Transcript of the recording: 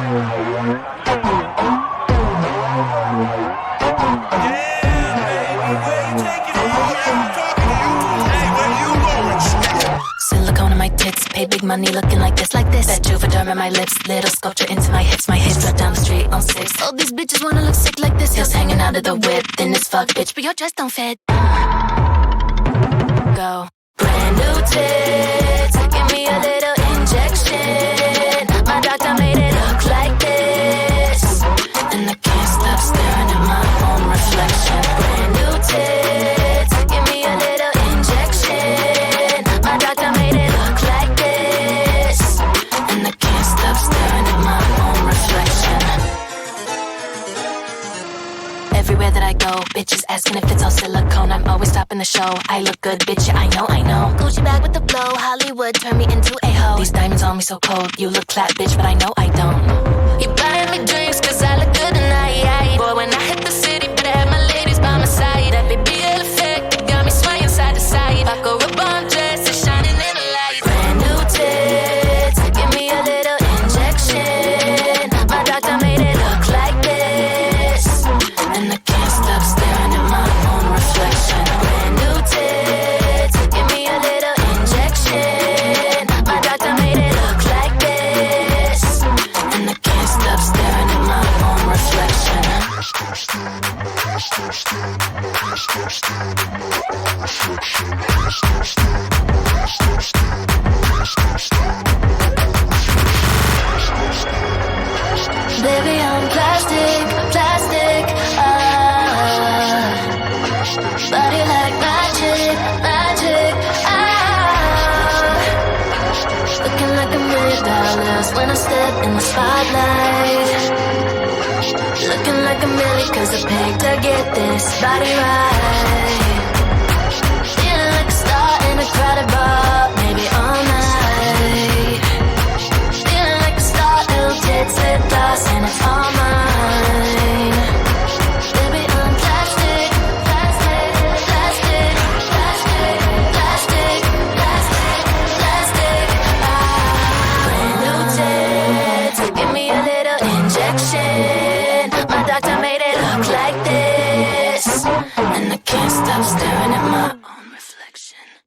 Silicone in my tits, pay big money looking like this, like this. That Juvederm in my lips, little sculpture into my hips drive down the street on 6. All these bitches wanna look sick like this. Heels hanging out of the whip, thin as fuck, bitch, but your dress don't fit. Go. Brand new tits, give me a little injection. My doctor made it look like this, and I can't stop staring at my own reflection. Brand new tits, give me a little injection. My doctor made it look like this, and I can't stop staring at my own reflection. Everywhere that I go, bitches asking if it's all silicone. I'm always stopping the show. I look good, bitch, yeah, I know. Gucci bag with the flow, Hollywood turned me into a hoe. These diamonds on me so cold, you look clap, bitch, but I know I don't. You buying me drinks cause I look good tonight. Boy, when I hit the city, better have my ladies by my side. That BBL effect, it got me swaying side to side. I go up on dress, it's shining in the light. Brand new tits, give me a little injection. My doctor made it look like this, and I can't stop staring at my own reflection. Brand new tits, give me a little injection. My doctor made it look like this, and I can't stop staring at my own reflection. Baby, I'm plastic, body like magic, looking like $1 million when I step in the spotlight. Looking like $1 million cause I paid to get this body right. Feeling like a star in a crowded bar, maybe all night. Feeling like a star, little tits, lip gloss, and it's all mine. Baby, I'm plastic, brand new tits, give me a little injection. My doctor made it look like this, and I can't stop staring at my own reflection.